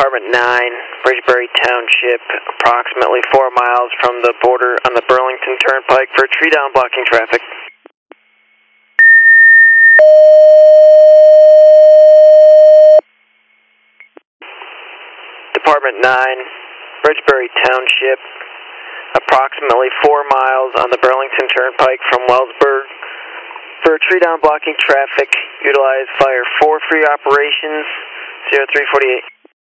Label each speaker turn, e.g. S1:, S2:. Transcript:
S1: Department 9, Bridgebury Township, approximately 4 miles from the border on the Burlington Turnpike for a tree down blocking traffic. Department 9, Bridgebury Township, approximately 4 miles on the Burlington Turnpike from Wellsburg. For a tree down blocking traffic, utilize Fire 4 free operations, 0348.